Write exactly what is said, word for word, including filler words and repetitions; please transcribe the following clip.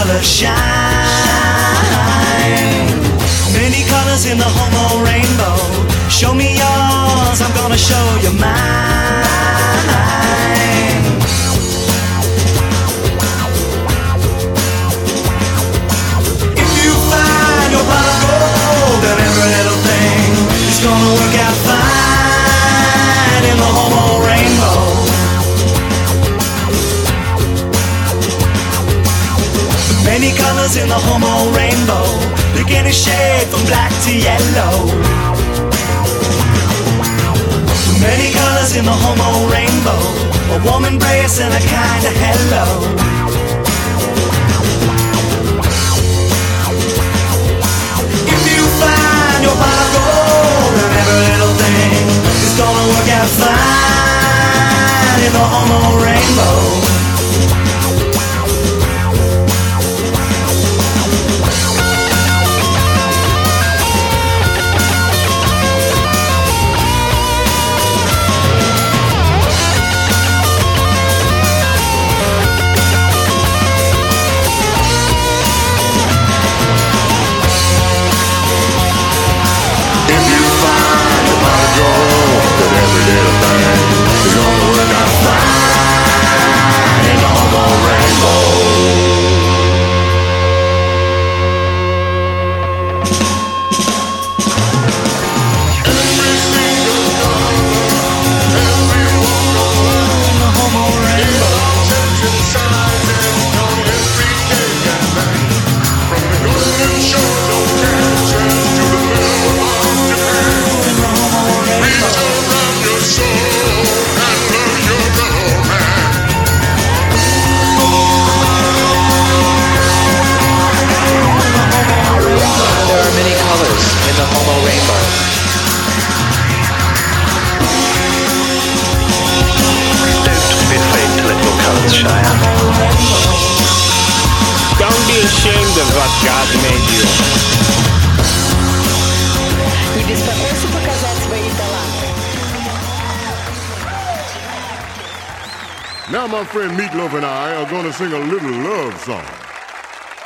colors shine. Many colors in the homo rainbow. Show me yours, I'm gonna show you mine. If you find your pot of gold, then every little thing is gonna work out fine in the homo rainbow. Many colors in the homo rainbow, beginning shade from black to yellow. Many colors in the homo rainbow, a warm embrace and a kind of hello. If you find your pot of gold, then every little thing is gonna work out fine in the homo rainbow. Don't be ashamed of what God made you. Не беспокойся показать свои таланты. Now my friend Meatloaf and I are going to sing a little love song.